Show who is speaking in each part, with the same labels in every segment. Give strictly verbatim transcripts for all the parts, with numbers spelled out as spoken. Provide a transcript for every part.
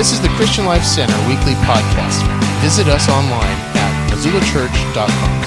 Speaker 1: This is the Christian Life Center weekly podcast. Visit us online at missoula church dot com.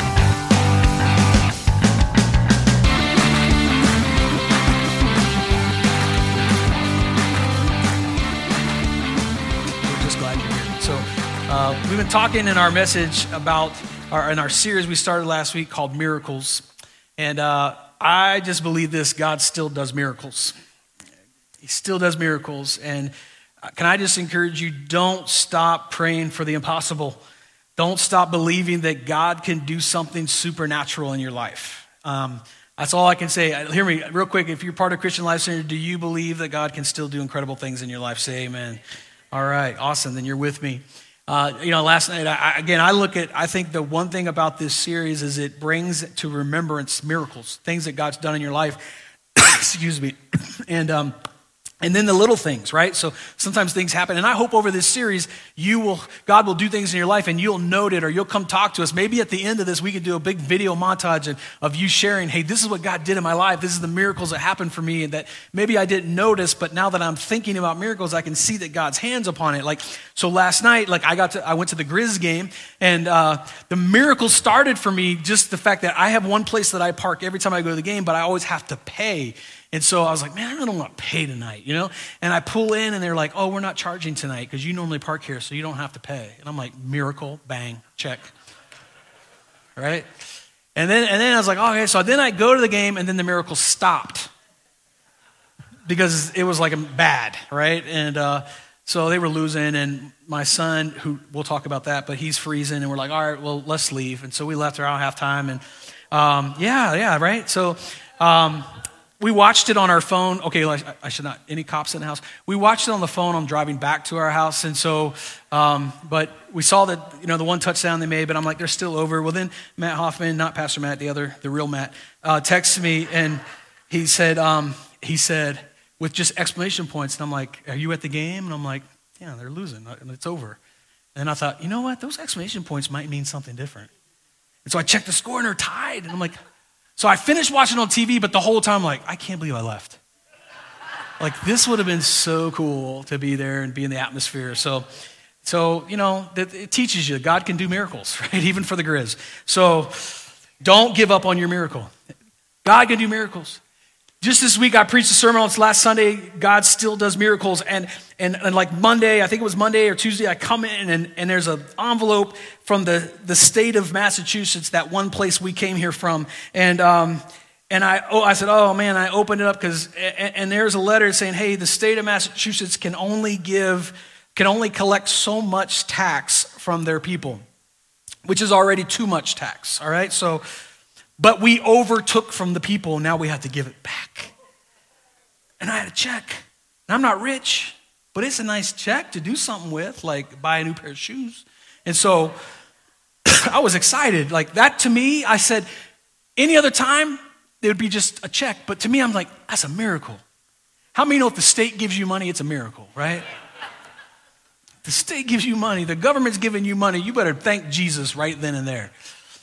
Speaker 2: We're just glad you're here. So uh, we've been talking in our message about, our, in our series we started last week called Miracles. And uh, I just believe this, God still does miracles. He still does miracles. And can I just encourage you, don't stop praying for the impossible. Don't stop believing that God can do something supernatural in your life. Um, that's all I can say. Hear me real quick. If you're part of Christian Life Center, do you believe that God can still do incredible things in your life? Say amen. All right, awesome. Then you're with me. Uh, you know, last night, I, again, I look at, I think the one thing about this series is it brings to remembrance miracles, things that God's done in your life. Excuse me. And, um, And then the little things, right? So sometimes things happen. And I hope over this series, you will, God will do things in your life and you'll note it or you'll come talk to us. Maybe at the end of this, we could do a big video montage of, of you sharing, hey, this is what God did in my life. This is the miracles that happened for me and that maybe I didn't notice, but now that I'm thinking about miracles, I can see that God's hands upon it. Like, so last night, like I got to, I went to the Grizz game and uh, the miracle started for me just the fact that I have one place that I park every time I go to the game, but I always have to pay. And so I was like, man, I really don't want to pay tonight, you know? And I pull in and they're like, oh, we're not charging tonight because you normally park here, so you don't have to pay. And I'm like, miracle, bang, check. Right? And then and then I was like, oh, okay, so then I go to the game and then the miracle stopped because it was like bad, right? And uh, so they were losing and my son, who we'll talk about that, but he's freezing and we're like, all right, well, let's leave. And so we left around halftime and um, yeah, yeah, right? So um we watched it on our phone. Okay, I should not, any cops in the house? We watched it on the phone on driving back to our house. And so, um, but we saw that, you know, the one touchdown they made, but I'm like, they're still over. Well, then Matt Hoffman, not Pastor Matt, the other, the real Matt, uh, texted me and he said, um, he said, with just exclamation points. And I'm like, are you at the game? And I'm like, yeah, they're losing and it's over. And I thought, you know what? Those exclamation points might mean something different. And so I checked the score and they're tied. And I'm like, so I finished watching on T V, but the whole time, I'm like, I can't believe I left. Like, this would have been so cool to be there and be in the atmosphere. So, so you know, it teaches you God can do miracles, right? Even for the Grizz. So don't give up on your miracle. God can do miracles. Just this week, I preached a sermon on this last Sunday, God still does miracles. And, and and like Monday, I think it was Monday or Tuesday, I come in and, and there's an envelope from the, the state of Massachusetts, that one place we came here from. And um, and I oh I said, oh man, I opened it up because, and, and there's a letter saying, hey, the state of Massachusetts can only give, can only collect so much tax from their people, which is already too much tax, all right? So, but we overtook from the people, now we have to give it back. And I had a check. And I'm not rich, but it's a nice check to do something with, like buy a new pair of shoes. And so I was excited. Like that to me, I said, any other time, it would be just a check. But to me, I'm like, that's a miracle. How many know if the state gives you money, it's a miracle, right? The state gives you money, the government's giving you money, you better thank Jesus right then and there.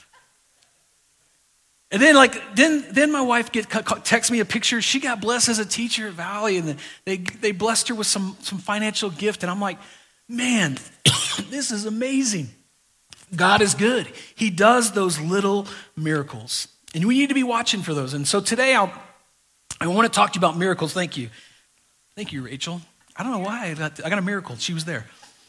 Speaker 2: And then, like, then, then my wife get texts me a picture. She got blessed as a teacher at Valley, and they they blessed her with some some financial gift. And I'm like, man, this is amazing. God is good. He does those little miracles, and we need to be watching for those. And so today, I'll I want to talk to you about miracles. Thank you, thank you, Rachel. I don't know why I got I got a miracle. She was there.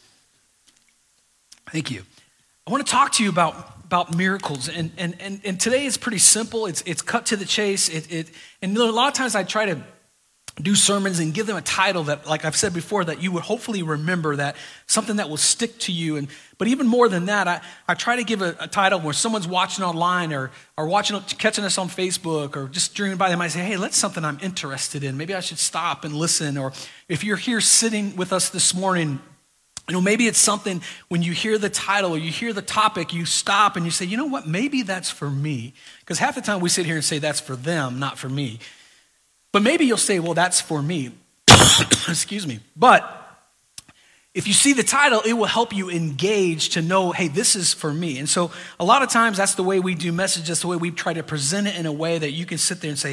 Speaker 2: Thank you. I want to talk to you about. about miracles, and, and and and today is pretty simple. It's it's cut to the chase. It it and a lot of times I try to do sermons and give them a title that, like I've said before, that you would hopefully remember, that something that will stick to you. And but even more than that, I, I try to give a, a title where someone's watching online or or watching catching us on Facebook or just dreaming by, they might say, hey, that's something I'm interested in. Maybe I should stop and listen. Or if you're here sitting with us this morning, you know, maybe it's something when you hear the title or you hear the topic, you stop and you say, you know what, maybe that's for me. Because half the time we sit here and say that's for them, not for me. But maybe you'll say, well, that's for me. Excuse me. But if you see the title, it will help you engage to know, hey, this is for me. And so a lot of times that's the way we do messages, that's the way we try to present it in a way that you can sit there and say,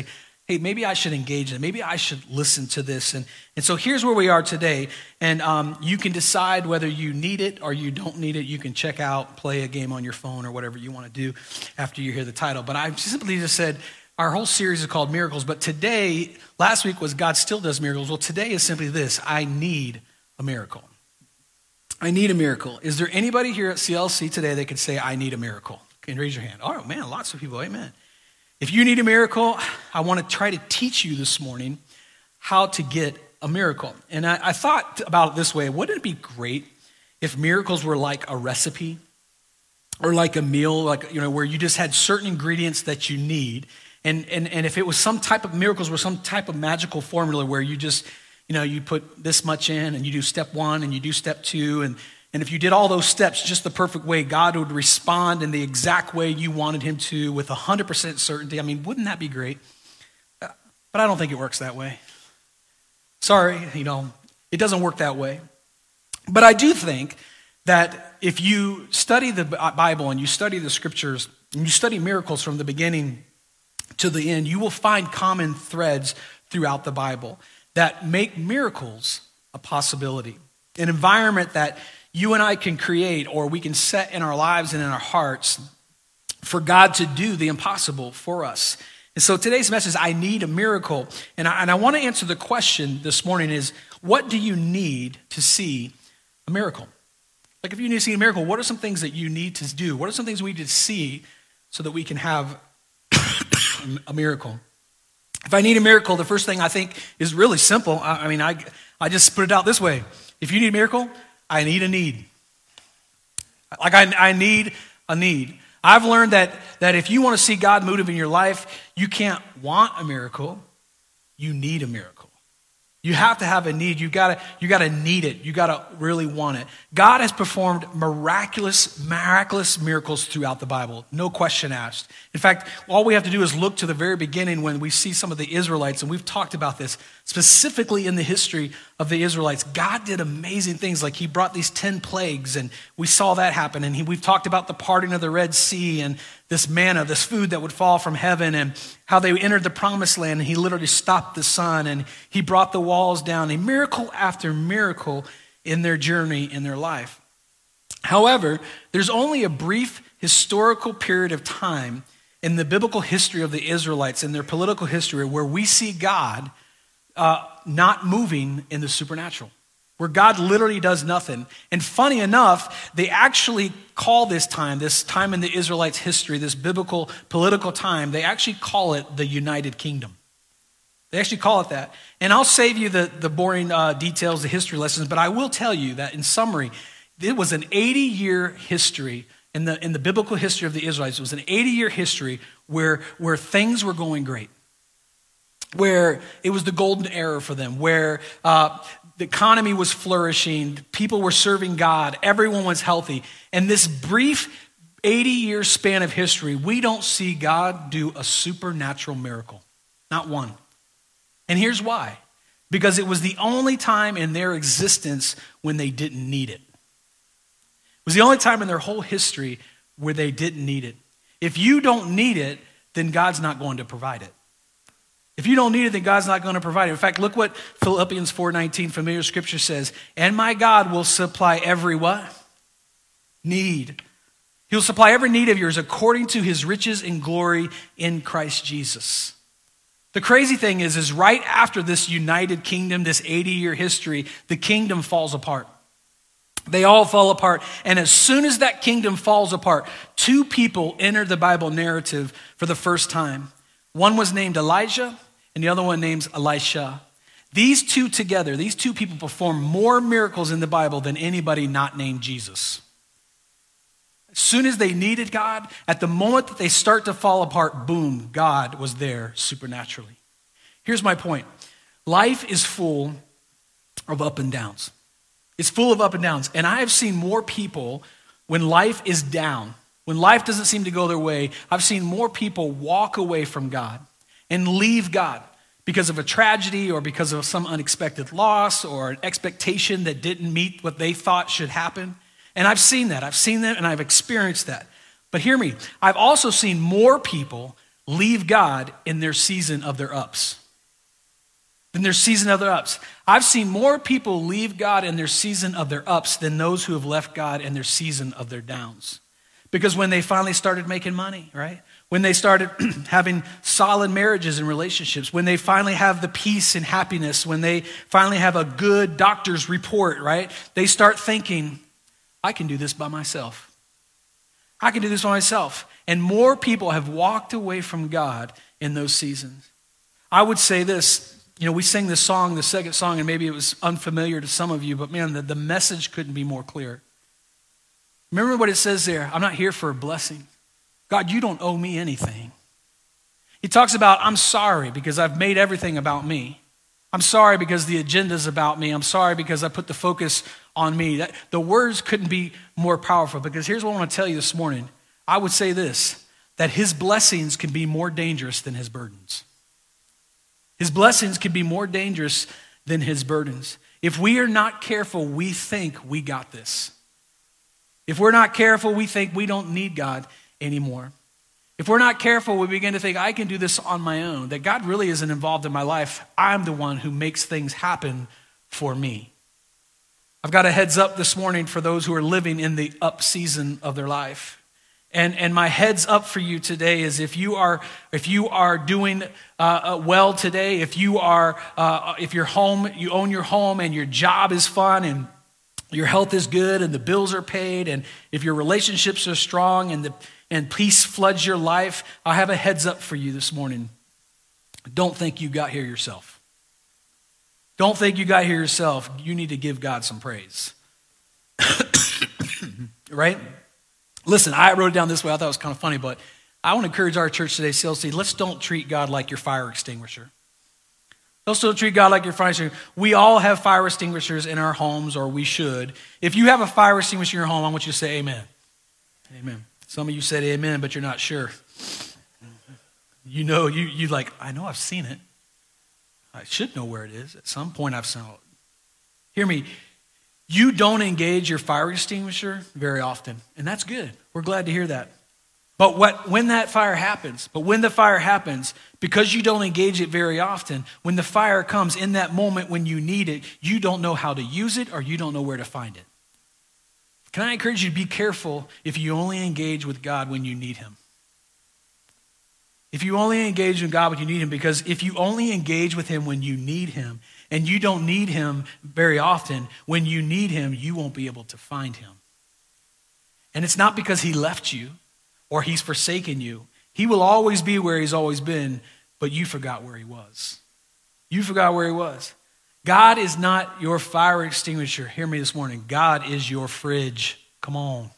Speaker 2: hey, maybe I should engage in it. Maybe I should listen to this. And, and so here's where we are today. And um, you can decide whether you need it or you don't need it. You can check out, play a game on your phone or whatever you want to do after you hear the title. But I simply just said, our whole series is called Miracles. But today, last week was God Still Does Miracles. Well, today is simply this: I need a miracle. I need a miracle. Is there anybody here at C L C today that could say, I need a miracle? Can you raise your hand? Oh, man, lots of people. Amen. If you need a miracle, I want to try to teach you this morning how to get a miracle. And I, I thought about it this way. Wouldn't it be great if miracles were like a recipe or like a meal, like, you know, where you just had certain ingredients that you need? And, and, and if it was some type of miracles were some type of magical formula where you just, you know, you put this much in and you do step one and you do step two. And, and if you did all those steps just the perfect way, God would respond in the exact way you wanted him to with one hundred percent certainty. I mean, wouldn't that be great? But I don't think it works that way. Sorry, you know, it doesn't work that way. But I do think that if you study the Bible and you study the scriptures and you study miracles from the beginning to the end, you will find common threads throughout the Bible that make miracles a possibility. An environment that you and I can create or we can set in our lives and in our hearts for God to do the impossible for us. And so today's message is, I need a miracle. And I, and I want to answer the question this morning is, what do you need to see a miracle? Like if you need to see a miracle, what are some things that you need to do? What are some things we need to see so that we can have a miracle? If I need a miracle, the first thing I think is really simple. I, I mean, I, I just put it out this way. If you need a miracle, I need a need. Like I, I need a need. I've learned that, that if you want to see God move in your life, you can't want a miracle. You need a miracle. You have to have a need. You gotta, you gotta need it. You gotta really want it. God has performed miraculous, miraculous miracles throughout the Bible. No question asked. In fact, all we have to do is look to the very beginning when we see some of the Israelites, and we've talked about this specifically in the history of the Israelites. God did amazing things, like he brought these ten plagues, and we saw that happen. And he, we've talked about the parting of the Red Sea and this manna, this food that would fall from heaven, and how they entered the promised land, and he literally stopped the sun, and he brought the walls down, a miracle after miracle in their journey, in their life. However, there's only a brief historical period of time in the biblical history of the Israelites, in their political history, where we see God uh, not moving in the supernatural, where God literally does nothing. And funny enough, they actually call this time, this time in the Israelites' history, this biblical political time, they actually call it the United Kingdom. They actually call it that. And I'll save you the, the boring uh, details, the history lessons, but I will tell you that in summary, it was an eighty-year history in the, in the biblical history of the Israelites. It was an eighty-year history where, where things were going great, where it was the golden era for them, where uh, the economy was flourishing, people were serving God, everyone was healthy. And this brief eighty-year span of history, we don't see God do a supernatural miracle. Not one. And here's why. Because it was the only time in their existence when they didn't need it. It was the only time in their whole history where they didn't need it. If you don't need it, then God's not going to provide it. If you don't need it, then God's not going to provide it. In fact, look what Philippians four nineteen, familiar scripture says. And my God will supply every what? Need. He'll supply every need of yours according to his riches and glory in Christ Jesus. The crazy thing is, is right after this united kingdom, this eighty-year history, the kingdom falls apart. They all fall apart. And as soon as that kingdom falls apart, two people enter the Bible narrative for the first time. One was named Elijah, and the other one named Elisha. These two together, these two people perform more miracles in the Bible than anybody not named Jesus. As soon as they needed God, at the moment that they start to fall apart, boom, God was there supernaturally. Here's my point. Life is full of up and downs. It's full of up and downs. And I have seen more people when life is down, when life doesn't seem to go their way, I've seen more people walk away from God and leave God because of a tragedy or because of some unexpected loss or an expectation that didn't meet what they thought should happen. And I've seen that. I've seen that and I've experienced that. But hear me, I've also seen more people leave God in their season of their ups. In their season of their ups. I've seen more people leave God in their season of their ups than those who have left God in their season of their downs. Because when they finally started making money, right? When they started having solid marriages and relationships, when they finally have the peace and happiness, when they finally have a good doctor's report, right? They start thinking, I can do this by myself. I can do this by myself. And more people have walked away from God in those seasons. I would say this, you know, we sing this song, the second song, and maybe it was unfamiliar to some of you, but man, the, the message couldn't be more clear. Remember what it says there, I'm not here for a blessing. God, you don't owe me anything. He talks about, I'm sorry because I've made everything about me. I'm sorry because the agenda's about me. I'm sorry because I put the focus on me. That, the words couldn't be more powerful, because here's what I want to tell you this morning. I would say this, that his blessings can be more dangerous than his burdens. His blessings can be more dangerous than his burdens. If we are not careful, we think we got this. If we're not careful, we think we don't need God anymore. If we're not careful, we begin to think, I can do this on my own, that God really isn't involved in my life. I'm the one who makes things happen for me. I've got a heads up this morning for those who are living in the up season of their life. And, and my heads up for you today is if you are if you are doing uh, uh, well today, if you are uh, if your home you own your home and your job is fun and your health is good and the bills are paid, and if your relationships are strong and the and peace floods your life, I have a heads up for you this morning. Don't think you got here yourself. Don't think you got here yourself. You need to give God some praise. Right? Listen, I wrote it down this way. I thought it was kind of funny, but I want to encourage our church today, C L C, let's don't treat God like your fire extinguisher. Let's don't treat God like your fire extinguisher. We all have fire extinguishers in our homes, or we should. If you have a fire extinguisher in your home, I want you to say amen. Amen. Some of you said amen, but you're not sure. You know, you you like, I know I've seen it. I should know where it is. At some point I've seen it. Hear me. You don't engage your fire extinguisher very often, and that's good. We're glad to hear that. But what when that fire happens, but when the fire happens, because you don't engage it very often, when the fire comes in that moment when you need it, you don't know how to use it or you don't know where to find it. Can I encourage you to be careful if you only engage with God when you need him? If you only engage with God when you need him, because if you only engage with him when you need him, and you don't need him very often, when you need him, you won't be able to find him. And it's not because he left you or he's forsaken you. He will always be where he's always been, but you forgot where he was. You forgot where he was. God is not your fire extinguisher. Hear me this morning. God is your fridge. Come on.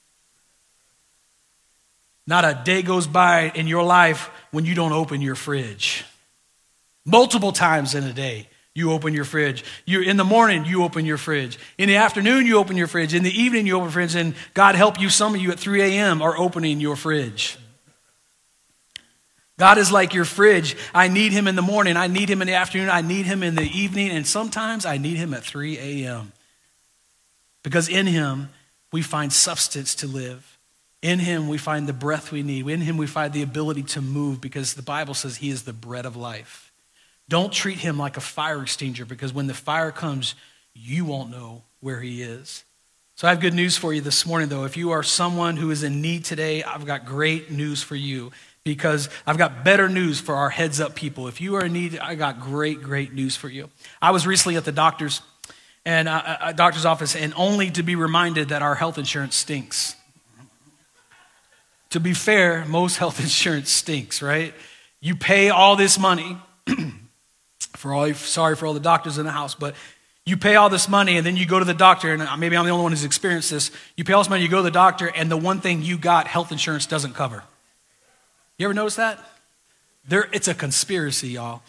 Speaker 2: Not a day goes by in your life when you don't open your fridge. Multiple times in a day, you open your fridge. You in the morning, you open your fridge. In the afternoon, you open your fridge. In the evening, you open your fridge. And God help you, some of you at three a.m. are opening your fridge. God is like your fridge. I need him in the morning. I need him in the afternoon. I need him in the evening. And sometimes I need him at three a.m. Because in him, we find substance to live. In him, we find the breath we need. In him, we find the ability to move, because the Bible says he is the bread of life. Don't treat him like a fire extinguisher, because when the fire comes, you won't know where he is. So I have good news for you this morning, though. If you are someone who is in need today, I've got great news for you, because I've got better news for our heads up people. If you are in need, I got great, great news for you. I was recently at the doctor's and uh, a doctor's office, and only to be reminded that our health insurance stinks. To be fair, most health insurance stinks, right? You pay all this money. For all, sorry for all the doctors in the house, but you pay all this money and then you go to the doctor, and maybe I'm the only one who's experienced this. You pay all this money, you go to the doctor, and the one thing you got, health insurance doesn't cover. You ever notice that? There, it's a conspiracy, y'all.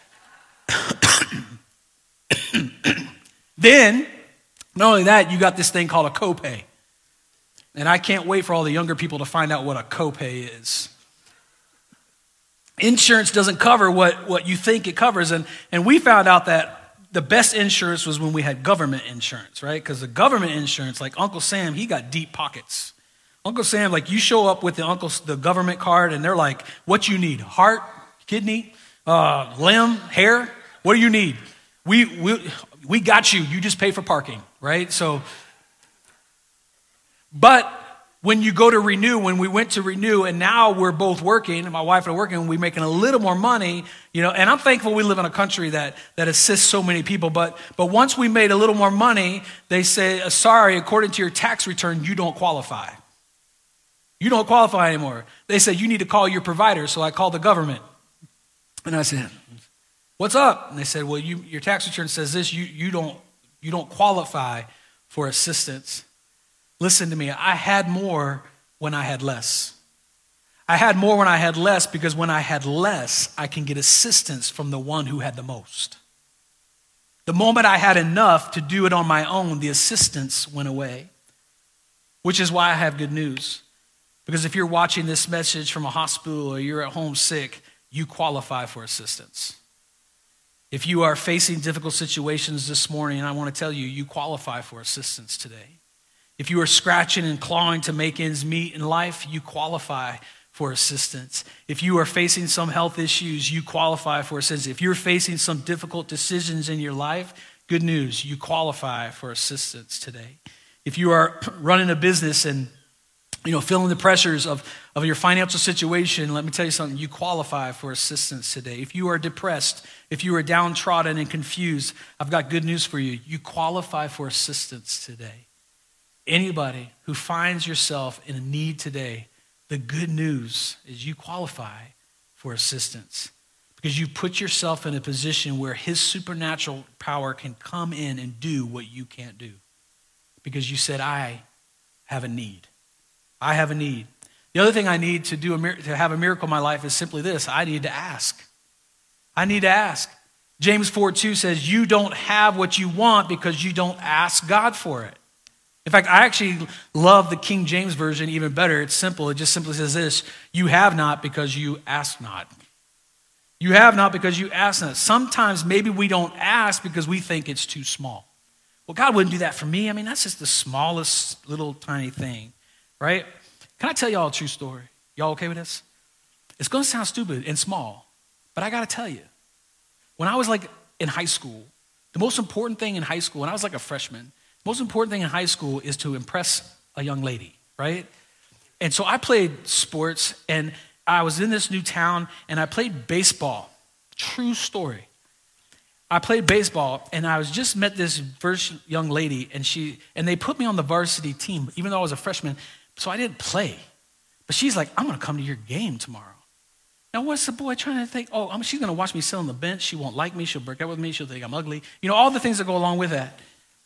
Speaker 2: Then, not only that, you got this thing called a copay. And I can't wait for all the younger people to find out what a copay is. Insurance doesn't cover what, what you think it covers. And, and we found out that the best insurance was when we had government insurance, right? Because the government insurance, like Uncle Sam, he got deep pockets. Uncle Sam, like you show up with the uncle, the government card, and they're like, what you need? Heart, kidney, uh, limb, hair? What do you need? We, we, we got you. You just pay for parking, right? So, but when you go to renew, when we went to renew, and now we're both working, and my wife and I are working, and we're making a little more money, you know, and I'm thankful we live in a country that, that assists so many people, but, but once we made a little more money, they say, sorry, according to your tax return, you don't qualify. You don't qualify anymore. They said, you need to call your provider. So I called the government. And I said, what's up? And they said, well, you, your tax return says this. You, you, don't, you don't qualify for assistance. Listen to me. I had more when I had less. I had more when I had less because when I had less, I can get assistance from the one who had the most. The moment I had enough to do it on my own, the assistance went away, which is why I have good news. Because if you're watching this message from a hospital or you're at home sick, you qualify for assistance. If you are facing difficult situations this morning, I want to tell you, you qualify for assistance today. If you are scratching and clawing to make ends meet in life, you qualify for assistance. If you are facing some health issues, you qualify for assistance. If you're facing some difficult decisions in your life, good news, you qualify for assistance today. If you are running a business and you know, feeling the pressures of, of your financial situation, let me tell you something, you qualify for assistance today. If you are depressed, if you are downtrodden and confused, I've got good news for you. You qualify for assistance today. Anybody who finds yourself in a need today, the good news is you qualify for assistance because you put yourself in a position where his supernatural power can come in and do what you can't do because you said, I have a need. I have a need. The other thing I need to do a, to have a miracle in my life is simply this. I need to ask. I need to ask. James four two says, you don't have what you want because you don't ask God for it. In fact, I actually love the King James Version even better. It's simple. It just simply says this, you have not because you ask not. You have not because you ask not. Sometimes maybe we don't ask because we think it's too small. Well, God wouldn't do that for me. I mean, that's just the smallest little tiny thing. Right? Can I tell y'all a true story? Y'all okay with this? It's going to sound stupid and small, but I got to tell you, when I was like in high school, the most important thing in high school, when I was like a freshman, the most important thing in high school is to impress a young lady, right? And so I played sports and I was in this new town and I played baseball. True story. I played baseball and I was just met this first young lady and she and they put me on the varsity team, even though I was a freshman. So I didn't play. But she's like, I'm going to come to your game tomorrow. Now, what's the boy trying to think? Oh, she's going to watch me sit on the bench. She won't like me. She'll break up with me. She'll think I'm ugly. You know, all the things that go along with that.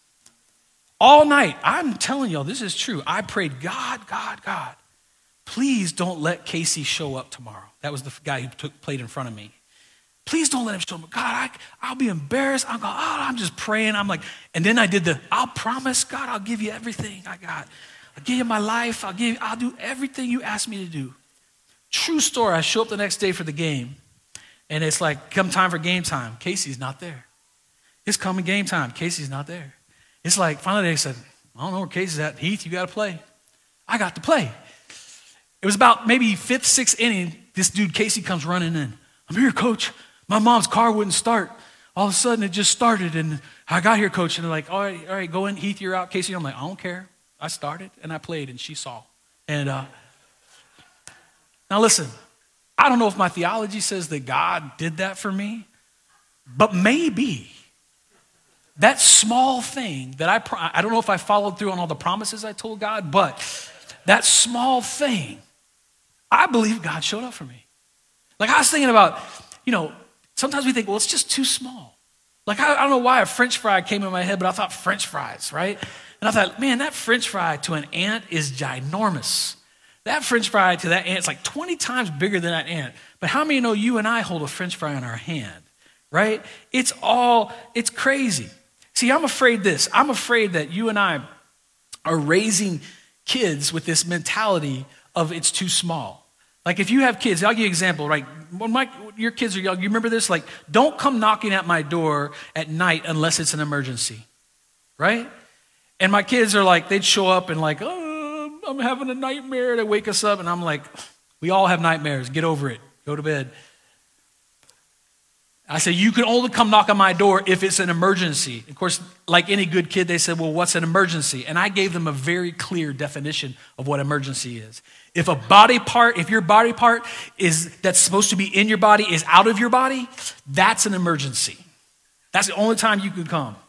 Speaker 2: All night, I'm telling y'all, this is true. I prayed, God, God, God, please don't let Casey show up tomorrow. That was the guy who took, played in front of me. Please don't let him show up. God, I, I'll be embarrassed. I'm, going, oh, I'm just praying. I'm like, and then I did the, I'll promise, God, I'll give you everything I got. I'll give you my life. I'll give. I'll do everything you ask me to do. True story. I show up the next day for the game, and it's like, come time for game time. Casey's not there. It's coming game time. Casey's not there. It's like, finally they said, I don't know where Casey's at. Heath, you got to play. I got to play. It was about maybe fifth, sixth inning. This dude, Casey, comes running in. I'm here, coach. My mom's car wouldn't start. All of a sudden, it just started, and I got here, coach. And they're like, all right, all right, go in. Heath, you're out. Casey, I'm like, I don't care. I started and I played and she saw. And uh, now listen, I don't know if my theology says that God did that for me, but maybe that small thing that I, pro- I don't know if I followed through on all the promises I told God, but that small thing, I believe God showed up for me. Like I was thinking about, you know, sometimes we think, well, it's just too small. Like I, I don't know why a French fry came in my head, but I thought French fries, right? And I thought, man, that French fry to an ant is ginormous. That French fry to that ant is like twenty times bigger than that ant. But how many know you and I hold a French fry in our hand, right? It's all, it's crazy. See, I'm afraid this. I'm afraid that you and I are raising kids with this mentality of it's too small. Like if you have kids, I'll give you an example, right? When my, your kids are young, you remember this? Like, don't come knocking at my door at night unless it's an emergency, right? And my kids are like, they'd show up and like, oh, I'm having a nightmare. They wake us up, and I'm like, we all have nightmares. Get over it. Go to bed. I said, you can only come knock on my door if it's an emergency. Of course, like any good kid, they said, well, what's an emergency? And I gave them a very clear definition of what emergency is. If a body part, if your body part is that's supposed to be in your body is out of your body, that's an emergency. That's the only time you can come.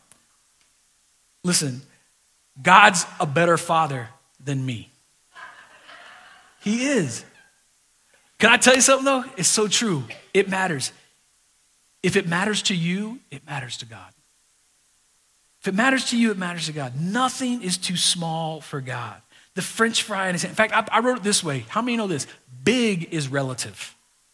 Speaker 2: Listen, God's a better father than me. He is. Can I tell you something though? It's so true. It matters. If it matters to you, it matters to God. If it matters to you, it matters to God. Nothing is too small for God. The French fry in his hand. In fact, I, I wrote it this way. How many know this? Big is relative.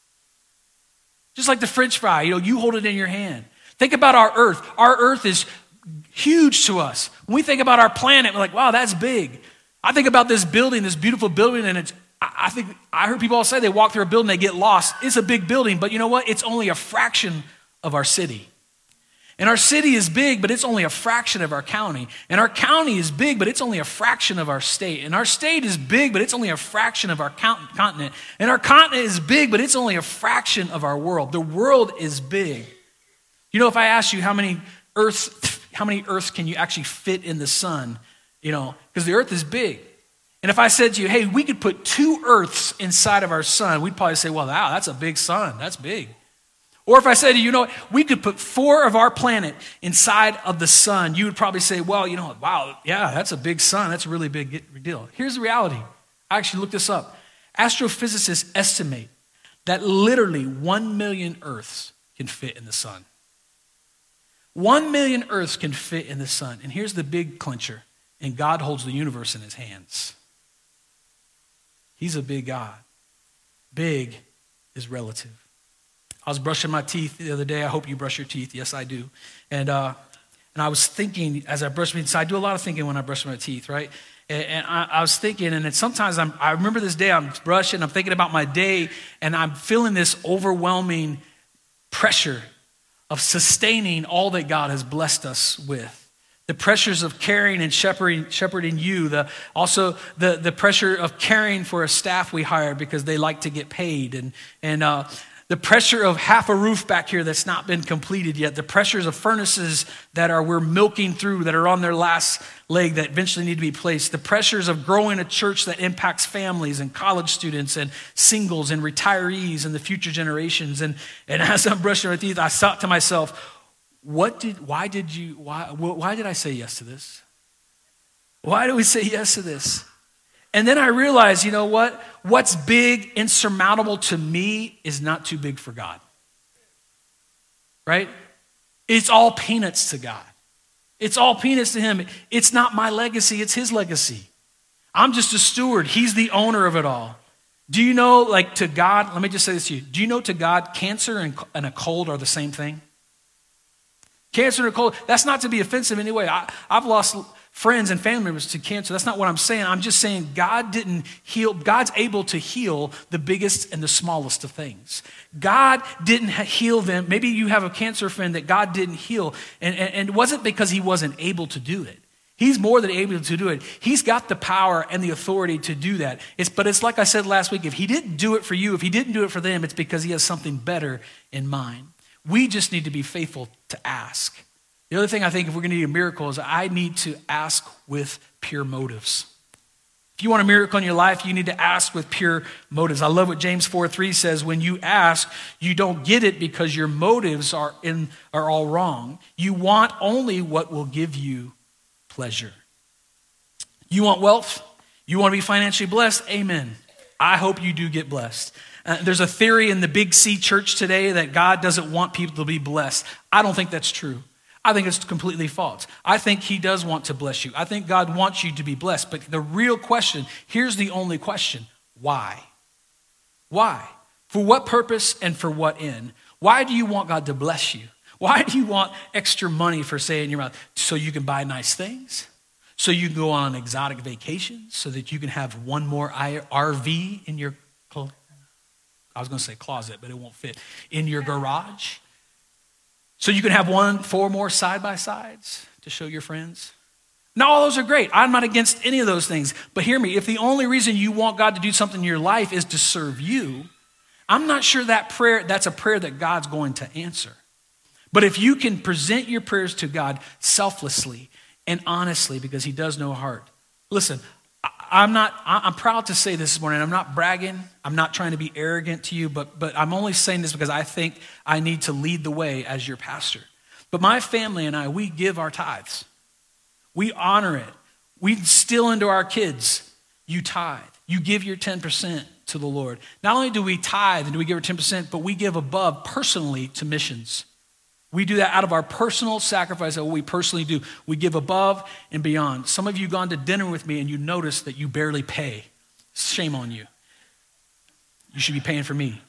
Speaker 2: Just like the French fry, you know, you hold it in your hand. Think about our earth. Our earth is huge to us. When we think about our planet, we're like, wow, that's big. I think about this building, this beautiful building, and it's I think I heard people all say they walk through a building, they get lost. It's a big building, but you know what? It's only a fraction of our city. And our city is big, but it's only a fraction of our county. And our county is big, but it's only a fraction of our state. And our state is big, but it's only a fraction of our continent. And our continent is big, but it's only a fraction of our world. The world is big. You know, if I ask you how many earths, how many earths can you actually fit in the sun, you know, because the earth is big. And if I said to you, hey, we could put two earths inside of our sun, we'd probably say, well, wow, that's a big sun. That's big. Or if I said to you, you know what, we could put four of our planet inside of the sun, you would probably say, well, you know, wow, yeah, that's a big sun. That's a really big deal. Here's the reality. I actually looked this up. Astrophysicists estimate that literally one million earths can fit in the sun. One million earths can fit in the sun. And here's the big clincher. And God holds the universe in his hands. He's a big God. Big is relative. I was brushing my teeth the other day. I hope you brush your teeth. Yes, I do. And uh, and I was thinking as I brush my teeth. So I do a lot of thinking when I brush my teeth, right? And, and I, I was thinking, and then sometimes I'm, I remember this day I'm brushing, I'm thinking about my day, and I'm feeling this overwhelming pressure of sustaining all that God has blessed us with. The pressures of caring and shepherding, shepherding you. The, also the, the pressure of caring for a staff we hired because they like to get paid. And, and uh, the pressure of half a roof back here that's not been completed yet. The pressures of furnaces that are we're milking through that are on their last leg that eventually need to be placed. The pressures of growing a church that impacts families and college students and singles and retirees and the future generations. And, and as I'm brushing my teeth, I thought to myself, What did, why did you, why, why did I say yes to this? Why do we say yes to this? And then I realized, you know what? What's big, insurmountable to me is not too big for God. Right? It's all peanuts to God. It's all peanuts to him. It's not my legacy, it's his legacy. I'm just a steward. He's the owner of it all. Do you know, like to God, let me just say this to you. Do you know to God, cancer and, and a cold are the same thing? Cancer and a cold, that's not to be offensive in any way. I, I've lost friends and family members to cancer. That's not what I'm saying. I'm just saying God didn't heal. God's able to heal the biggest and the smallest of things. God didn't heal them. Maybe you have a cancer friend that God didn't heal. And, and, and it wasn't because he wasn't able to do it. He's more than able to do it. He's got the power and the authority to do that. It's, but it's like I said last week, if he didn't do it for you, if he didn't do it for them, it's because he has something better in mind. We just need to be faithful to ask. The other thing I think if we're going to need a miracle is I need to ask with pure motives. If you want a miracle in your life, you need to ask with pure motives. I love what James four three says. When you ask, you don't get it because your motives are in are all wrong. You want only what will give you pleasure. You want wealth? You want to be financially blessed? Amen. I hope you do get blessed. Uh, there's a theory in the Big C church today that God doesn't want people to be blessed. I don't think that's true. I think it's completely false. I think he does want to bless you. I think God wants you to be blessed. But the real question, here's the only question. Why? Why? For what purpose and for what end? Why do you want God to bless you? Why do you want extra money for, say, in your mouth? So you can buy nice things? So you can go on an exotic vacation? So that you can have one more R V in your closet? I was going to say closet, but it won't fit. In your garage. So you can have one, four more side-by-sides to show your friends. Now, all those are great. I'm not against any of those things. But hear me, if the only reason you want God to do something in your life is to serve you, I'm not sure that prayer, that's a prayer that God's going to answer. But if you can present your prayers to God selflessly and honestly, because he does know heart. Listen, I'm not, I'm proud to say this morning, I'm not bragging, I'm not trying to be arrogant to you, but, but I'm only saying this because I think I need to lead the way as your pastor. But my family and I, we give our tithes. We honor it. We instill into our kids, you tithe. You give your ten percent to the Lord. Not only do we tithe and do we give our ten percent, but we give above personally to missions. We do that out of our personal sacrifice that we personally do. We give above and beyond. Some of you gone to dinner with me and you notice that you barely pay. Shame on you. You should be paying for me.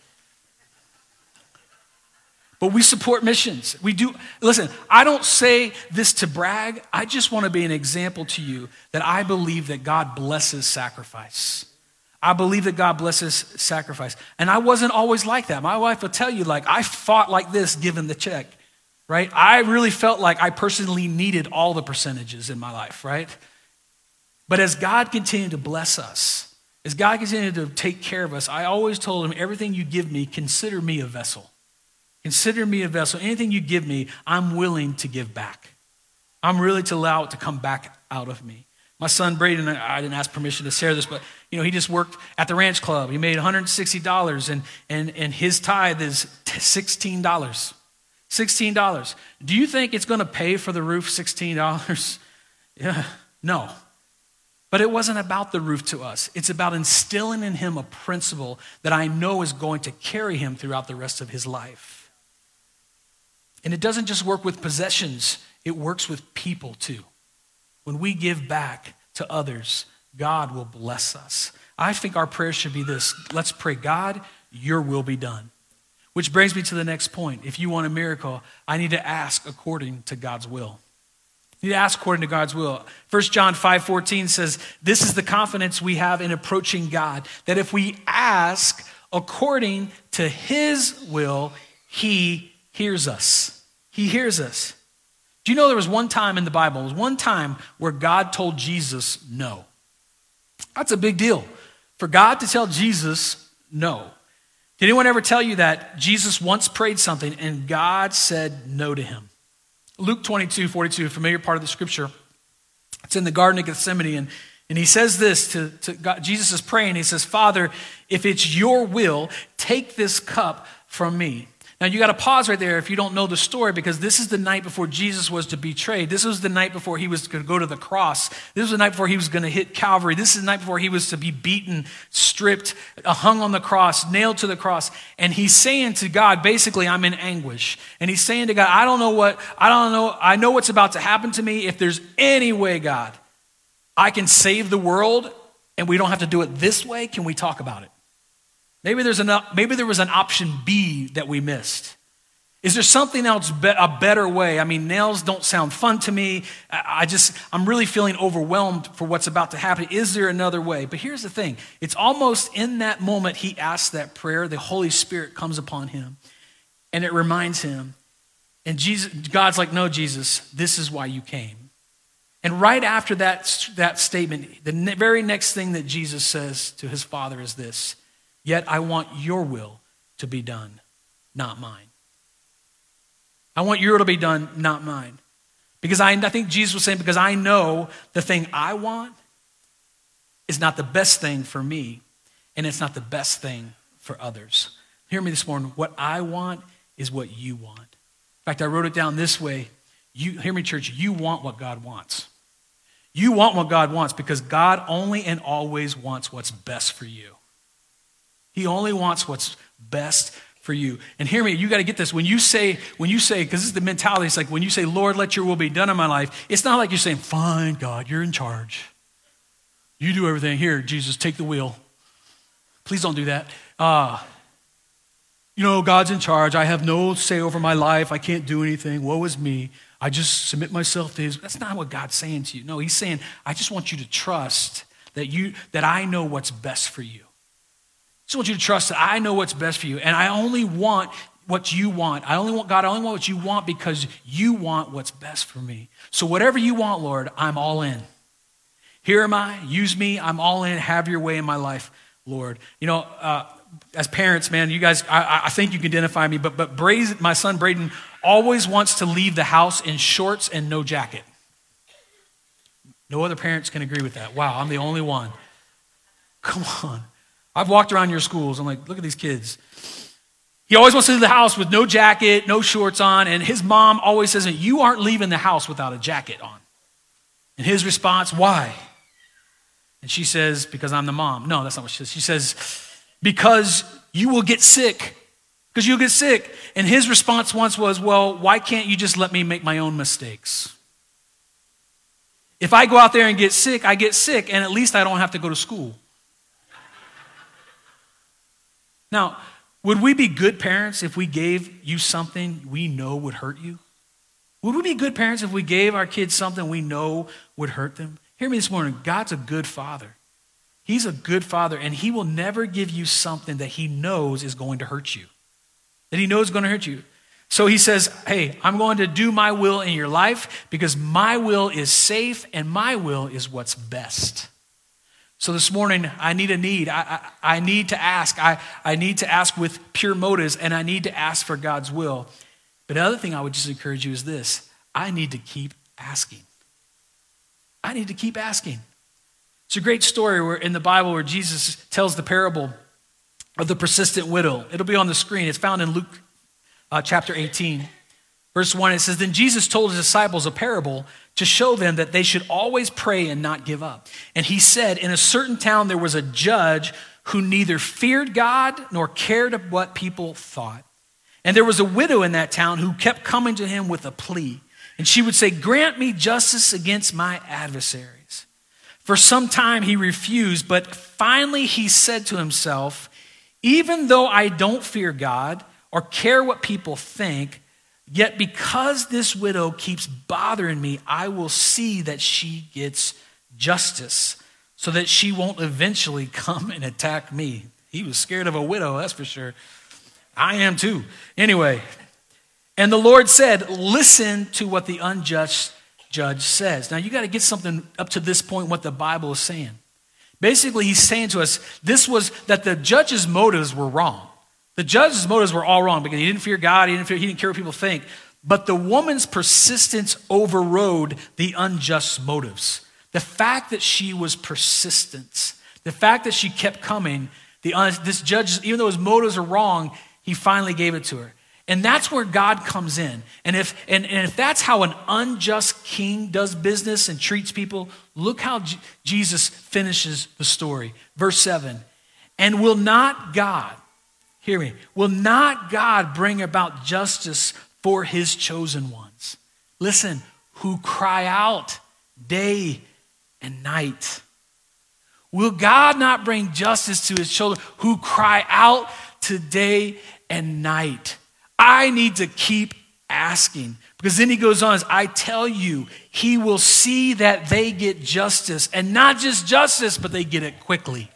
Speaker 2: But we support missions. We do. Listen, I don't say this to brag. I just want to be an example to you that I believe that God blesses sacrifice. I believe that God blesses sacrifice. And I wasn't always like that. My wife will tell you, like, I fought like this given the check, right? I really felt like I personally needed all the percentages in my life, right? But as God continued to bless us, as God continued to take care of us, I always told him, everything you give me, consider me a vessel. Consider me a vessel. Anything you give me, I'm willing to give back. I'm willing to allow it to come back out of me. My son Braden, I didn't ask permission to share this, but you know, he just worked at the ranch club. He made one hundred sixty dollars, and, and, and his tithe is sixteen dollars. sixteen dollars. Do you think it's going to pay for the roof, sixteen dollars? Yeah, no. But it wasn't about the roof to us. It's about instilling in him a principle that I know is going to carry him throughout the rest of his life. And it doesn't just work with possessions, it works with people too. When we give back to others, God will bless us. I think our prayer should be this. Let's pray, God, your will be done. Which brings me to the next point. If you want a miracle, I need to ask according to God's will. You need to ask according to God's will. First John five fourteen says, this is the confidence we have in approaching God, that if we ask according to his will, he hears us. He hears us. Do you know there was one time in the Bible, there was one time where God told Jesus no. That's a big deal. For God to tell Jesus no. Did anyone ever tell you that Jesus once prayed something and God said no to him? Luke twenty-two forty-two, a familiar part of the scripture. It's in the Garden of Gethsemane, and, and he says this to, to God. Jesus is praying. He says, Father, if it's your will, take this cup from me. Now, you got to pause right there if you don't know the story, because this is the night before Jesus was to be betrayed. This was the night before he was going to go to the cross. This was the night before he was going to hit Calvary. This is the night before he was to be beaten, stripped, hung on the cross, nailed to the cross. And he's saying to God, basically, I'm in anguish. And he's saying to God, I don't know what, I don't know, I know what's about to happen to me. If there's any way, God, I can save the world and we don't have to do it this way, can we talk about it? Maybe there's an, maybe there was an option B that we missed. Is there something else, be, a better way? I mean, nails don't sound fun to me. I, I just, I'm really feeling overwhelmed for what's about to happen. Is there another way? But here's the thing. It's almost in that moment he asks that prayer, the Holy Spirit comes upon him and it reminds him. And Jesus, God's like, no, Jesus, this is why you came. And right after that, that statement, the ne- very next thing that Jesus says to his Father is this: yet I want your will to be done, not mine. I want your will to be done, not mine. Because I, I think Jesus was saying, because I know the thing I want is not the best thing for me, and it's not the best thing for others. Hear me this morning. What I want is what you want. In fact, I wrote it down this way. You, hear me, church, you want what God wants. You want what God wants because God only and always wants what's best for you. He only wants what's best for you. And hear me, you got to get this. When you say, when you say, because this is the mentality, it's like when you say, Lord, let your will be done in my life, it's not like you're saying, fine, God, you're in charge. You do everything. Here, Jesus, take the wheel. Please don't do that. Uh, you know, God's in charge. I have no say over my life. I can't do anything. Woe is me. I just submit myself to his. That's not what God's saying to you. No, he's saying, I just want you to trust that you, that I know what's best for you. I just want you to trust that I know what's best for you. And I only want what you want. I only want, God, I only want what you want because you want what's best for me. So whatever you want, Lord, I'm all in. Here am I, use me, I'm all in, have your way in my life, Lord. You know, uh, as parents, man, you guys, I, I think you can identify me, but, but Brazen, my son Braden always wants to leave the house in shorts and no jacket. No other parents can agree with that. Wow, I'm the only one. Come on. I've walked around your schools. I'm like, look at these kids. He always wants to leave the house with no jacket, no shorts on, and his mom always says, you aren't leaving the house without a jacket on. And his response, why? And she says, because I'm the mom. No, that's not what she says. She says, because you will get sick. Because you'll get sick. And his response once was, well, why can't you just let me make my own mistakes? If I go out there and get sick, I get sick, and at least I don't have to go to school. Now, would we be good parents if we gave you something we know would hurt you? Would we be good parents if we gave our kids something we know would hurt them? Hear me this morning. God's a good father. He's a good father, and he will never give you something that he knows is going to hurt you, that he knows is going to hurt you. So he says, hey, I'm going to do my will in your life because my will is safe and my will is what's best. So this morning, I need a need. I, I, I need to ask. I, I need to ask with pure motives, and I need to ask for God's will. But the other thing I would just encourage you is this. I need to keep asking. I need to keep asking. It's a great story where in the Bible where Jesus tells the parable of the persistent widow. It'll be on the screen. It's found in Luke uh, chapter eighteen. Verse one, it says, then Jesus told his disciples a parable to show them that they should always pray and not give up. And he said, in a certain town there was a judge who neither feared God nor cared what people thought. And there was a widow in that town who kept coming to him with a plea. And she would say, grant me justice against my adversaries. For some time he refused, but finally he said to himself, even though I don't fear God or care what people think, yet because this widow keeps bothering me, I will see that she gets justice so that she won't eventually come and attack me. He was scared of a widow, that's for sure. I am too. Anyway, and the Lord said, listen to what the unjust judge says. Now you got to get something up to this point, what the Bible is saying. Basically, he's saying to us, this was that the judge's motives were wrong. The judge's motives were all wrong because he didn't fear God, he didn't, fear, he didn't care what people think. But the woman's persistence overrode the unjust motives. The fact that she was persistent, the fact that she kept coming, the this judge, even though his motives are wrong, he finally gave it to her. And that's where God comes in. And if and, and if that's how an unjust king does business and treats people, look how J- Jesus finishes the story. Verse seven, and will not God, hear me, will not God bring about justice for his chosen ones? Listen, who cry out day and night. Will God not bring justice to his children who cry out today and night? I need to keep asking because then he goes on, as I tell you, he will see that they get justice, and not just justice, but they get it quickly.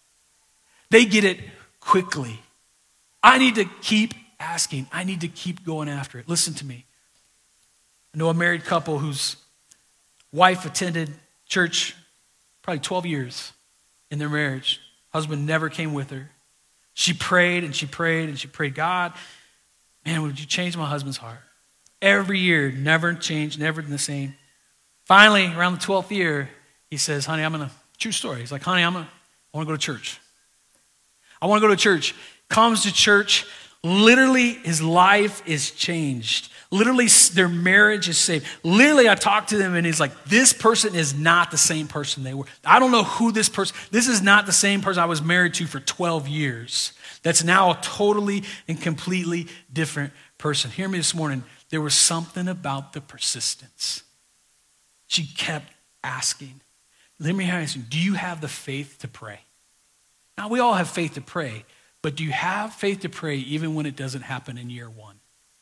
Speaker 2: They get it quickly. I need to keep asking. I need to keep going after it. Listen to me. I know a married couple whose wife attended church probably twelve years in their marriage. Husband never came with her. She prayed and she prayed and she prayed, God, man, would you change my husband's heart? Every year, never changed, never the same. Finally, around the twelfth year, he says, honey, I'm going to, true story. He's like, honey, I'm going to, I want to go to church. I want to go to church. Comes to church. Literally, his life is changed. Literally, their marriage is saved. Literally, I talked to them and he's like, this person is not the same person they were. I don't know who this person, this is not the same person I was married to for twelve years. That's now a totally and completely different person. Hear me this morning. There was something about the persistence. She kept asking. Let me ask you, do you have the faith to pray? Now, we all have faith to pray, but do you have faith to pray even when it doesn't happen in year one?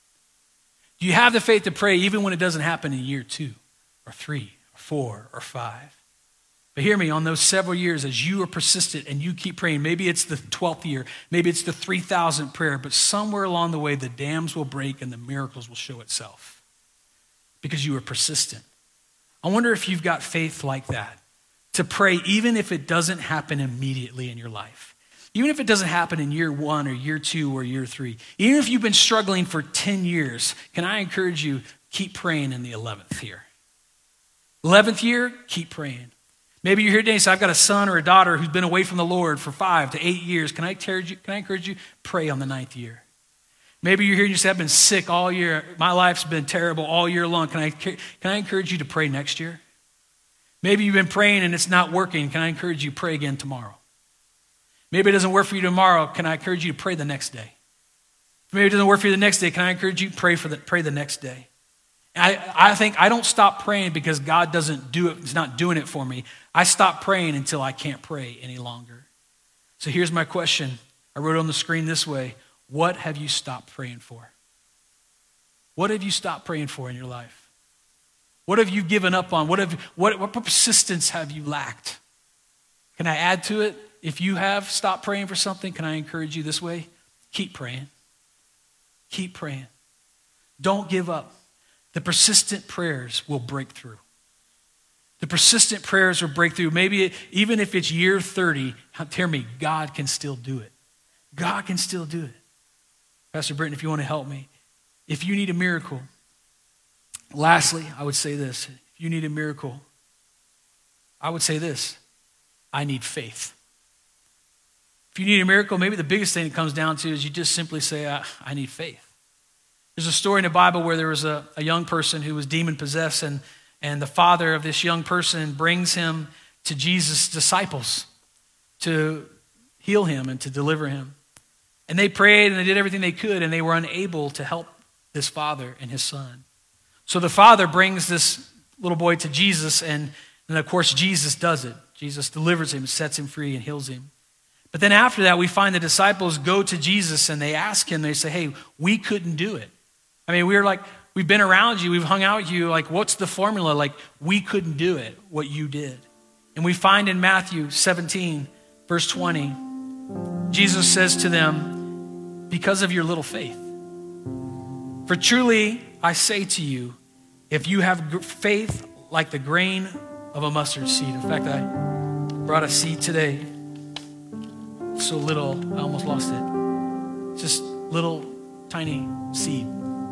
Speaker 2: Do you have the faith to pray even when it doesn't happen in year two or three or four or five? But hear me, on those several years, as you are persistent and you keep praying, maybe it's the twelfth year, maybe it's the three thousandth prayer, but somewhere along the way, the dams will break and the miracles will show itself because you are persistent. I wonder if you've got faith like that to pray even if it doesn't happen immediately in your life. Even if it doesn't happen in year one or year two or year three. Even if you've been struggling for ten years, can I encourage you, keep praying in the eleventh year. eleventh year, keep praying. Maybe you're here today and say, I've got a son or a daughter who's been away from the Lord for five to eight years. Can I encourage you? Can I encourage you? Pray on the ninth year. Maybe you're here and you say, I've been sick all year. My life's been terrible all year long. Can I, can I encourage you to pray next year? Maybe you've been praying and it's not working. Can I encourage you to pray again tomorrow? Maybe it doesn't work for you tomorrow. Can I encourage you to pray the next day? Maybe it doesn't work for you the next day. Can I encourage you to pray for the, pray the next day? I, I think I don't stop praying because God doesn't do it. He's not doing it for me. I stop praying until I can't pray any longer. So here's my question. I wrote it on the screen this way. What have you stopped praying for? What have you stopped praying for in your life? What have you given up on? What, have, what, what persistence have you lacked? Can I add to it? If you have stopped praying for something, can I encourage you this way? Keep praying. Keep praying. Don't give up. The persistent prayers will break through. The persistent prayers will break through. Maybe it, even if it's year thirty, hear me, God can still do it. God can still do it. Pastor Britton, if you want to help me, if you need a miracle, lastly, I would say this. If you need a miracle, I would say this. I need faith. If you need a miracle, maybe the biggest thing it comes down to is you just simply say, I, I need faith. There's a story in the Bible where there was a, a young person who was demon-possessed, and, and the father of this young person brings him to Jesus' disciples to heal him and to deliver him. And they prayed and they did everything they could, and they were unable to help this father and his son. So the father brings this little boy to Jesus, and, and of course Jesus does it. Jesus delivers him, sets him free, and heals him. But then after that, we find the disciples go to Jesus and they ask him, they say, hey, we couldn't do it. I mean, we were like, we've been around you, we've hung out with you, like, what's the formula? Like, we couldn't do it, what you did. And we find in Matthew seventeen, verse twenty, Jesus says to them, because of your little faith. For truly, I say to you, if you have faith like the grain of a mustard seed. In fact, I brought a seed today. So little, I almost lost it. Just little tiny seed.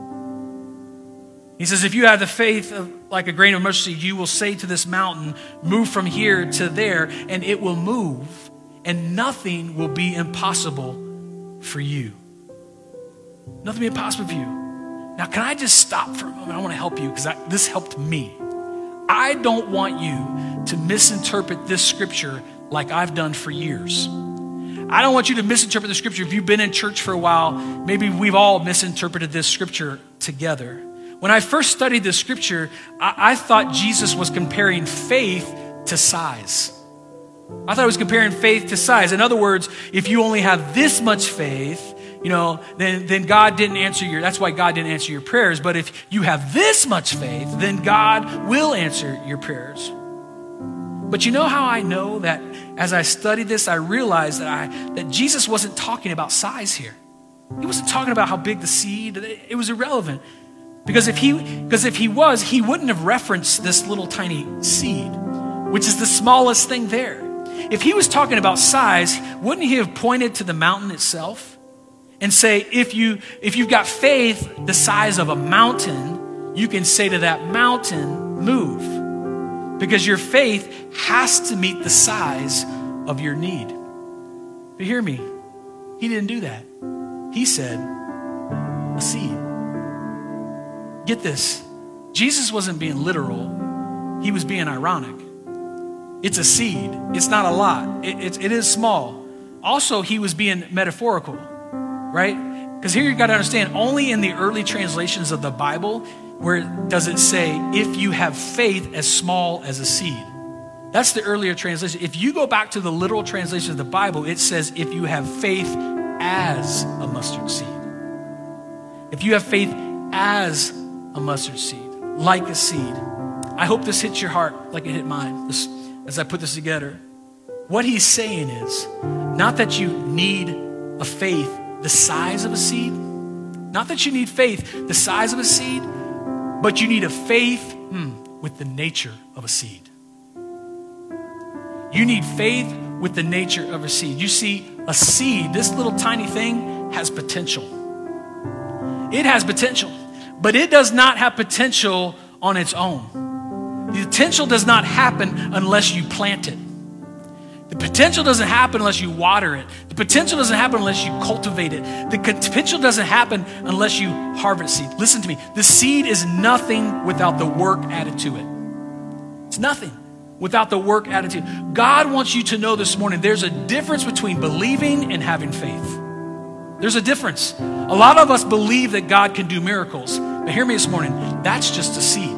Speaker 2: He says, if you have the faith of like a grain of mustard seed, you will say to this mountain, move from here to there, and it will move, and nothing will be impossible for you. Nothing will be impossible for you. Now, can I just stop for a moment? I want to help you because this helped me. I don't want you to misinterpret this scripture like I've done for years. I don't want you to misinterpret the scripture. If you've been in church for a while, maybe we've all misinterpreted this scripture together. When I first studied this scripture, I, I thought Jesus was comparing faith to size. I thought he was comparing faith to size. In other words, if you only have this much faith, you know, then, then God didn't answer your, that's why God didn't answer your prayers. But if you have this much faith, then God will answer your prayers. But you know how I know that as I studied this, I realized that I that Jesus wasn't talking about size here. He wasn't talking about how big the seed, it was irrelevant. Because if he because if he was, he wouldn't have referenced this little tiny seed, which is the smallest thing there. If he was talking about size, wouldn't he have pointed to the mountain itself and say, if you if you've got faith the size of a mountain, you can say to that mountain, move. Because your faith has to meet the size of your need. But hear me, he didn't do that. He said, a seed. Get this, Jesus wasn't being literal, he was being ironic. It's a seed, it's not a lot, it, it, it is small. Also, he was being metaphorical, right? Because here you got to understand, only in the early translations of the Bible where does it say, if you have faith as small as a seed. That's the earlier translation. If you go back to the literal translation of the Bible, it says, if you have faith as a mustard seed. If you have faith as a mustard seed, like a seed. I hope this hits your heart like it hit mine. This, as I put this together, what he's saying is not that you need a faith the size of a seed, not that you need faith the size of a seed, but you need a faith hmm, with the nature of a seed. You need faith with the nature of a seed. You see, a seed, this little tiny thing, has potential. It has potential, but it does not have potential on its own. The potential does not happen unless you plant it. The potential doesn't happen unless you water it. The potential doesn't happen unless you cultivate it. The potential doesn't happen unless you harvest seed. Listen to me. The seed is nothing without the work added to it. It's nothing without the work added to it. God wants you to know this morning there's a difference between believing and having faith. There's a difference. A lot of us believe that God can do miracles. But hear me this morning. That's just a seed.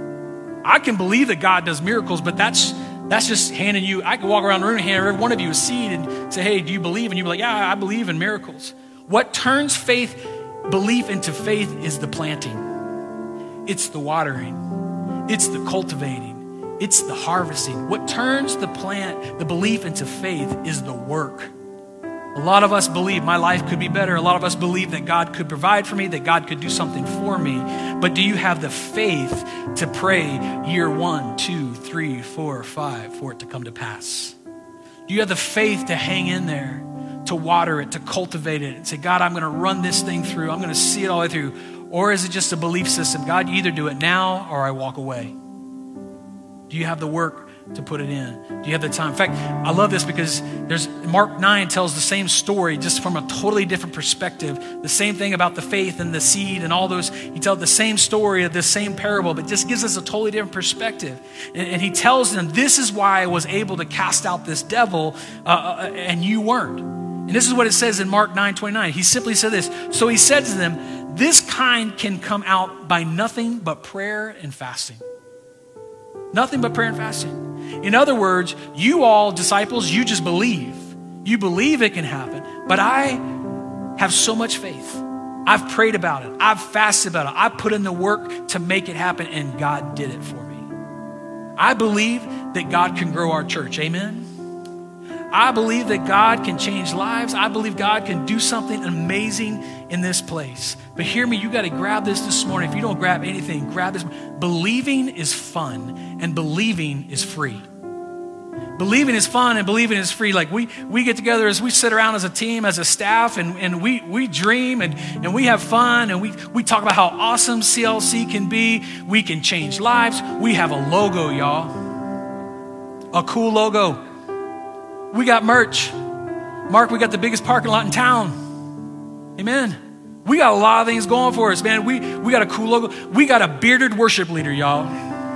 Speaker 2: I can believe that God does miracles, but that's That's just handing you, I can walk around the room and hand every one of you a seed and say, hey, do you believe? And you'll be like, yeah, I believe in miracles. What turns faith, belief into faith is the planting. It's the watering. It's the cultivating. It's the harvesting. What turns the plant, the belief into faith is the work. A lot of us believe my life could be better. A lot of us believe that God could provide for me, that God could do something for me. But do you have the faith to pray year one, two, three, four, five for it to come to pass? Do you have the faith to hang in there, to water it, to cultivate it, and say, God, I'm going to run this thing through. I'm going to see it all the way through. Or is it just a belief system? God, you either do it now or I walk away. Do you have the work to put it in? Do you have the time? In fact, I love this because there's Mark nine tells the same story just from a totally different perspective. The same thing about the faith and the seed and all those. He tells the same story of the same parable, but just gives us a totally different perspective. And, and he tells them, this is why I was able to cast out this devil uh, and you weren't. And this is what it says in Mark nine twenty-nine. He simply said this. So he said to them, this kind can come out by nothing but prayer and fasting. Nothing but prayer and fasting. In other words, you all disciples, you just believe. You believe it can happen. But I have so much faith. I've prayed about it. I've fasted about it. I put in the work to make it happen, and God did it for me. I believe that God can grow our church. Amen? I believe that God can change lives. I believe God can do something amazing in this place. But hear me, you got to grab this this morning. If you don't grab anything, grab this. Believing is fun, and believing is free. Believing is fun and believing is free. Like we we get together as we sit around as a team, as a staff, and, and we we dream and, and we have fun and we, we talk about how awesome C L C can be. We can change lives. We have a logo, y'all. A cool logo. We got merch. Mark, we got the biggest parking lot in town. Amen. We got a lot of things going for us, man. We, we got a cool logo. We got a bearded worship leader, y'all.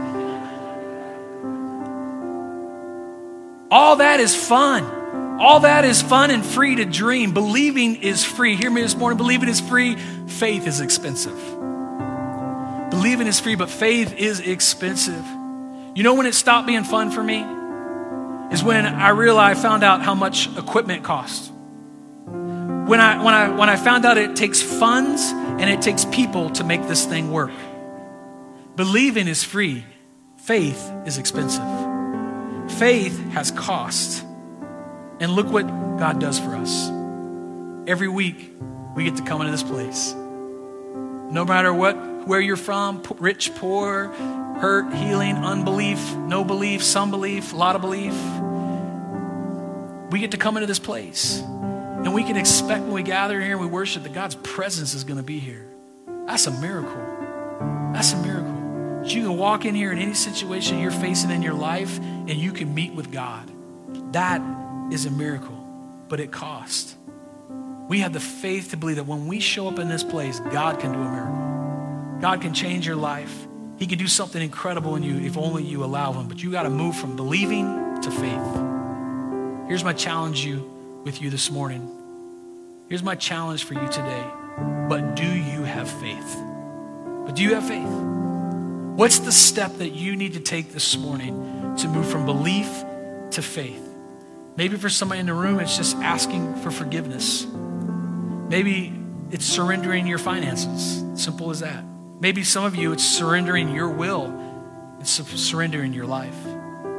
Speaker 2: All that is fun. All that is fun and free to dream. Believing is free. Hear me this morning. Believing is free. Faith is expensive. Believing is free, but faith is expensive. You know when it stopped being fun for me? Is when I realized, found out how much equipment costs. When I, when I, when I found out it takes funds and it takes people to make this thing work. Believing is free. Faith is expensive. Faith has cost. And look what God does for us. Every week, we get to come into this place. No matter what, where you're from, rich, poor, hurt, healing, unbelief, no belief, some belief, a lot of belief. We get to come into this place. And we can expect when we gather here and we worship that God's presence is going to be here. That's a miracle. That's a miracle. That you can walk in here in any situation you're facing in your life and you can meet with God. That is a miracle, but it costs. We have the faith to believe that when we show up in this place, God can do a miracle. God can change your life. He can do something incredible in you if only you allow him. But you got to move from believing to faith. Here's my challenge you with you this morning. Here's my challenge for you today. But do you have faith? But do you have faith? What's the step that you need to take this morning to move from belief to faith? Maybe for somebody in the room, it's just asking for forgiveness. Maybe it's surrendering your finances. Simple as that. Maybe some of you, it's surrendering your will. It's surrendering your life.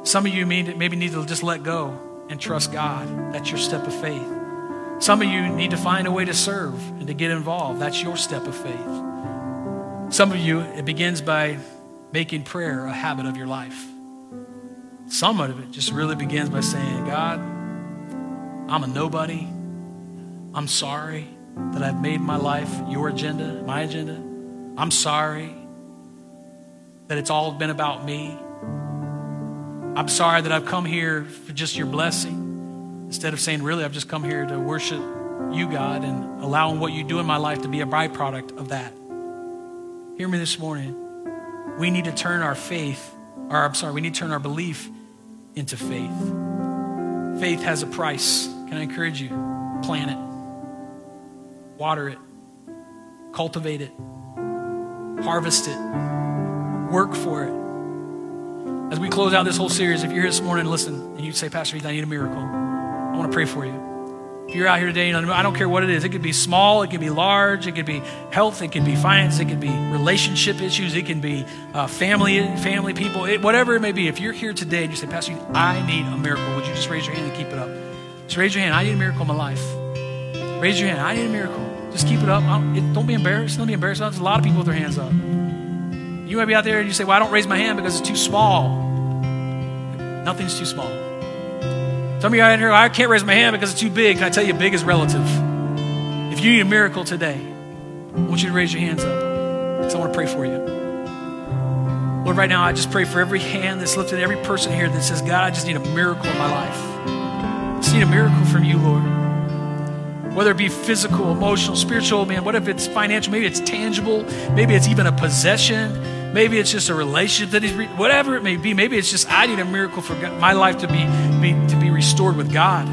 Speaker 2: Some of you maybe need to just let go and trust God. That's your step of faith. Some of you need to find a way to serve and to get involved. That's your step of faith. Some of you, it begins by making prayer a habit of your life. Some of it just really begins by saying, God, I'm a nobody. I'm sorry that I've made my life your agenda, my agenda. I'm sorry that it's all been about me. I'm sorry that I've come here for just your blessing. Instead of saying, really, I've just come here to worship you, God, and allowing what you do in my life to be a byproduct of that. Hear me this morning. We need to turn our faith, or I'm sorry, we need to turn our belief into faith. Faith has a price. Can I encourage you? Plant it. Water it. Cultivate it. Harvest it. Work for it. As we close out this whole series, if you're here this morning, listen, and you say, Pastor Heath, I need a miracle. I want to pray for you. If you're out here today, and I don't care what it is. It could be small, it could be large, it could be health, it could be finance, it could be relationship issues, it can be uh, family, family people, it, whatever it may be. If you're here today and you say, Pastor Heath, I need a miracle, would you just raise your hand and keep it up? Just raise your hand. I need a miracle in my life. Raise your hand. I need a miracle. Just keep it up. It, don't be embarrassed. Don't be embarrassed. There's a lot of people with their hands up. You might be out there and you say, well, I don't raise my hand because it's too small. Nothing's too small. Some of you out here, I can't raise my hand because it's too big. Can I tell you, big is relative. If you need a miracle today, I want you to raise your hands up because I want to pray for you. Lord, right now, I just pray for every hand that's lifted, every person here that says, God, I just need a miracle in my life. I just need a miracle from you, Lord. Whether it be physical, emotional, spiritual, man, what if it's financial, maybe it's tangible, maybe it's even a possession, maybe it's just a relationship that is, re- whatever it may be, maybe it's just, I need a miracle for God, my life to be, be to be restored with God.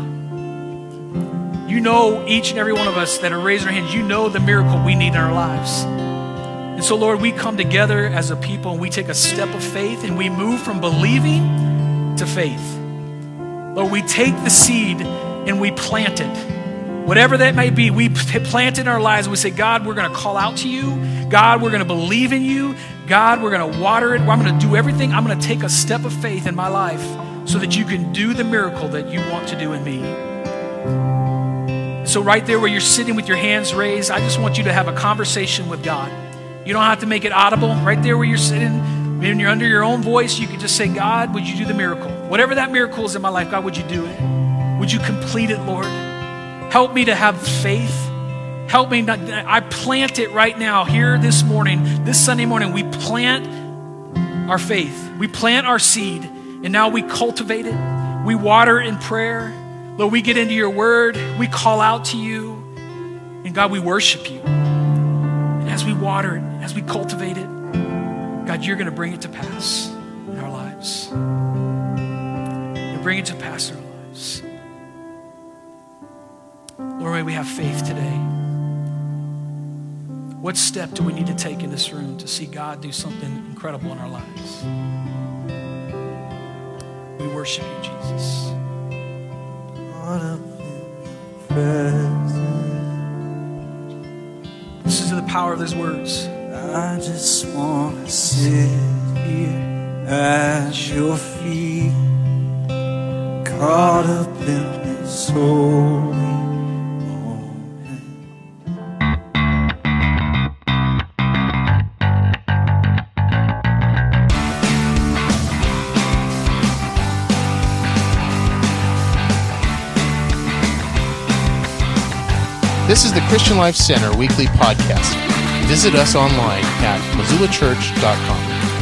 Speaker 2: You know each and every one of us that are raising our hands, you know the miracle we need in our lives. And so, Lord, we come together as a people and we take a step of faith and we move from believing to faith. Lord, we take the seed and we plant it. Whatever that may be, we plant it in our lives and we say, God, we're going to call out to you. God, we're going to believe in you. God, we're going to water it. I'm going to do everything. I'm going to take a step of faith in my life so that you can do the miracle that you want to do in me. So right there where you're sitting with your hands raised, I just want you to have a conversation with God. You don't have to make it audible. Right there where you're sitting, when you're under your own voice, you can just say, God, would you do the miracle? Whatever that miracle is in my life, God, would you do it? Would you complete it, Lord? Help me to have faith. Help me. Not, I plant it right now here this morning, this Sunday morning. We plant our faith. We plant our seed, and now we cultivate it. We water it in prayer. Lord, we get into your word. We call out to you. And God, we worship you. And as we water it, as we cultivate it, God, you're going to bring it to pass in our lives. You bring it to pass in our lives. Lord, may we have faith today. What step do we need to take in this room to see God do something incredible in our lives? We worship you, Jesus. Listen to the power of these words.
Speaker 3: I just want to sit here at your feet, caught up in this holy moment.
Speaker 1: This is the Christian Life Center weekly podcast. Visit us online at missoula church dot com.